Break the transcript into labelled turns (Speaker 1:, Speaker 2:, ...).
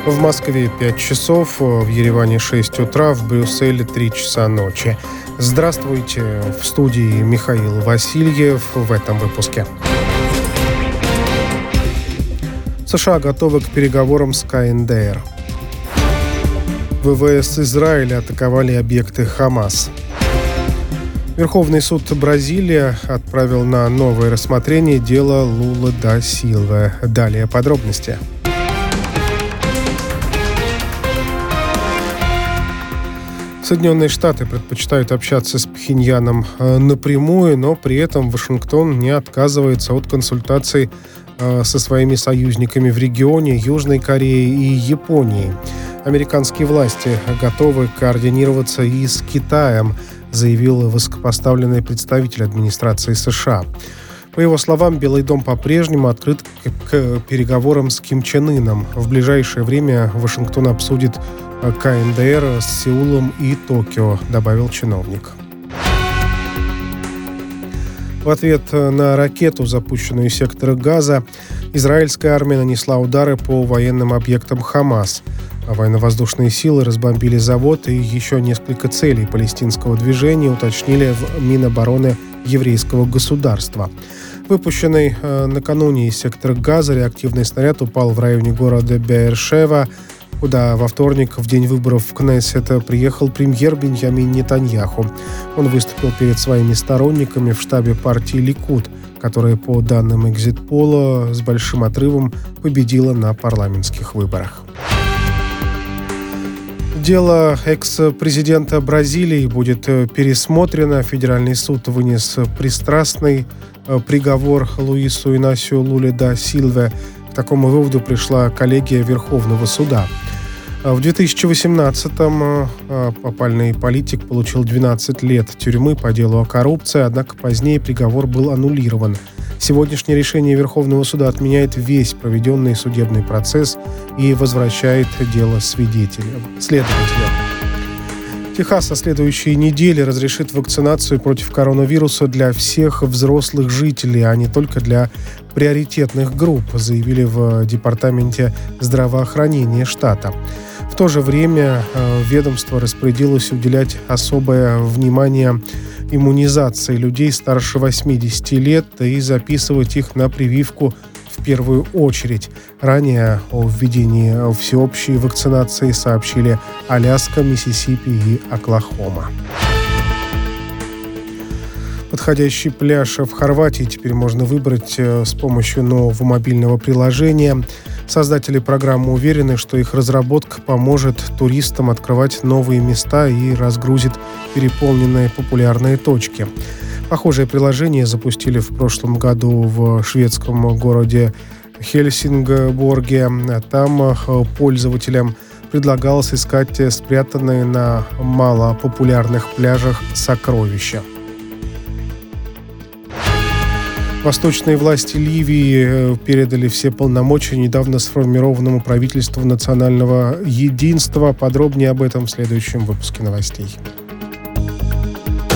Speaker 1: В Москве 5 часов, в Ереване 6 утра, в Брюсселе 3 часа ночи. Здравствуйте, в студии Михаил Васильев в этом выпуске. США готовы к переговорам с КНДР. ВВС Израиля атаковали объекты Хамас. Верховный суд Бразилии отправил на новое рассмотрение дело Лулы да Силвы. Далее подробности. Соединенные Штаты предпочитают общаться с Пхеньяном напрямую, но при этом Вашингтон не отказывается от консультаций со своими союзниками в регионе Южной Кореей и Японией. Американские власти готовы координироваться и с Китаем, заявил высокопоставленный представитель администрации США. По его словам, Белый дом по-прежнему открыт к переговорам с Ким Чен Ыном. В ближайшее время Вашингтон обсудит КНДР с Сеулом и Токио, добавил чиновник. В ответ на ракету, запущенную из сектора Газа, израильская армия нанесла удары по военным объектам Хамас. Военно-воздушные силы разбомбили завод и еще несколько целей палестинского движения, уточнили в Минобороны еврейского государства. Выпущенный накануне из сектора Газа реактивный снаряд упал в районе города Беэр-Шева, куда во вторник, в день выборов в Кнессет, приехал премьер Биньямин Нетаньяху. Он выступил перед своими сторонниками в штабе партии Ликуд, которая, по данным экзит-пола, с большим отрывом победила на парламентских выборах. Дело экс-президента Бразилии будет пересмотрено. Федеральный суд вынес пристрастный приговор Луису Инасио Луле да Силве. К такому выводу пришла коллегия Верховного суда. В 2018-м опальный политик получил 12 лет тюрьмы по делу о коррупции, однако позднее приговор был аннулирован. Сегодняшнее решение Верховного суда отменяет весь проведенный судебный процесс и возвращает дело следователям. Техас на следующей неделе разрешит вакцинацию против коронавируса для всех взрослых жителей, а не только для приоритетных групп, заявили в Департаменте здравоохранения штата. В то же время ведомство распорядилось уделять особое внимание иммунизации людей старше 80 лет и записывать их на прививку в первую очередь. Ранее о введении всеобщей вакцинации сообщили Аляска, Миссисипи и Оклахома. Подходящий пляж в Хорватии теперь можно выбрать с помощью нового мобильного приложения. Создатели программы уверены, что их разработка поможет туристам открывать новые места и разгрузит переполненные популярные точки. Похожее приложение запустили в прошлом году в шведском городе Хельсингборге. Там пользователям предлагалось искать спрятанные на малопопулярных пляжах сокровища. Восточные власти Ливии передали все полномочия недавно сформированному правительству национального единства. Подробнее об этом в следующем выпуске новостей.